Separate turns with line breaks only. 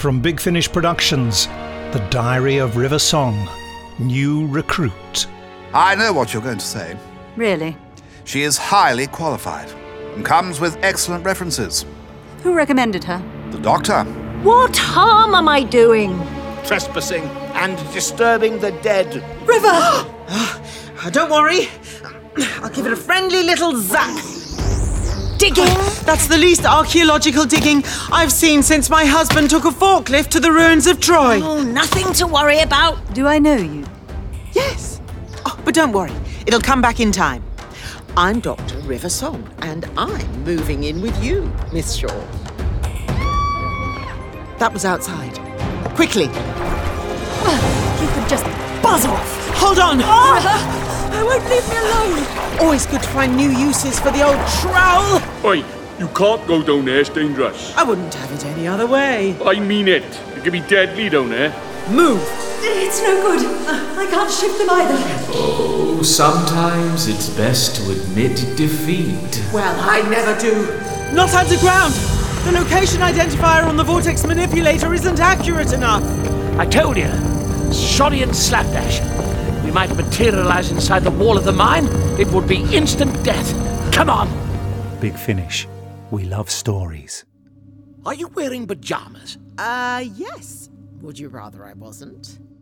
From Big Finish Productions, The Diary of River Song, New Recruit.
I know what you're going to say.
Really?
She is highly qualified and comes with excellent references.
Who recommended her?
The doctor.
What harm am I doing?
Trespassing and disturbing the dead.
River!
Don't worry. I'll give it a friendly little zap.
Digging?
That's the least archaeological digging I've seen since my husband took a forklift to the ruins of Troy.
Oh, nothing to worry about.
Do I know you?
Yes. Oh, but don't worry. It'll come back in time. I'm Dr. River Song, and I'm moving in with you, Miss Shaw. That was outside. Quickly.
You could just buzz off.
Hold on.
River, I won't leave me alone.
Always good to find new uses for the old trowel.
Oi, you can't go down there, it's dangerous.
I wouldn't have it any other way.
I mean it. It could be deadly down there.
Move.
It's no good. I can't shift them either.
Oh, sometimes it's best to admit defeat.
Well, I never do. Not underground. The location identifier on the vortex manipulator isn't accurate enough.
I told you. Shoddy and slapdash. We might materialize inside the wall of the mine. It would be instant death. Come on.
Big Finish. We love stories.
Are you wearing pajamas?
Yes. Would you rather I wasn't?